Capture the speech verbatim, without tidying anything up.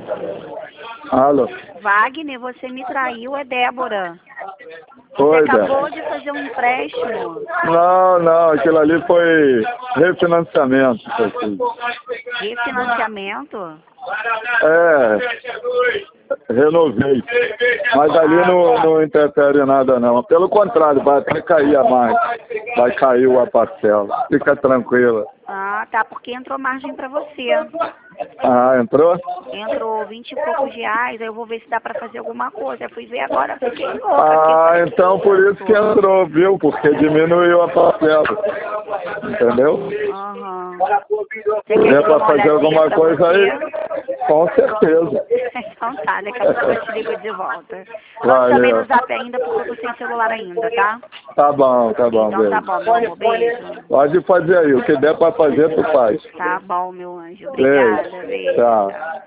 Alô? Wagner, você me traiu, é Débora. Oi, Você acabou Débora. de fazer um empréstimo. Não, não, aquilo ali foi refinanciamento. que eu fiz. Refinanciamento? É, renovei. Mas ali não, não interfere nada não. Pelo contrário, vai até cair a mais. Vai cair a parcela. Fica tranquila. Ah, tá, porque entrou margem pra você. Ah, entrou? Entrou vinte e poucos reais, aí eu vou ver se dá pra fazer alguma coisa. Eu fui ver agora, fiquei louca. Ah, aqui, então por isso que entrou, viu? Porque diminuiu a parcela. Entendeu? Aham. Você quer É que eu dê pra uma fazer olhadinha alguma pra coisa você? aí? Com certeza. Então tá, daqui a pouco eu te ligo de volta. Não te chamei no Valeu. zap ainda porque eu tô sem celular ainda, tá? Tá bom, tá bom, Então tá beijo. bom, meu amor, beijo. Pode fazer aí, o que der pra fazer, tu faz. Tá bom, meu anjo. Beijo. Obrigada, beijo. Tchau. Tchau.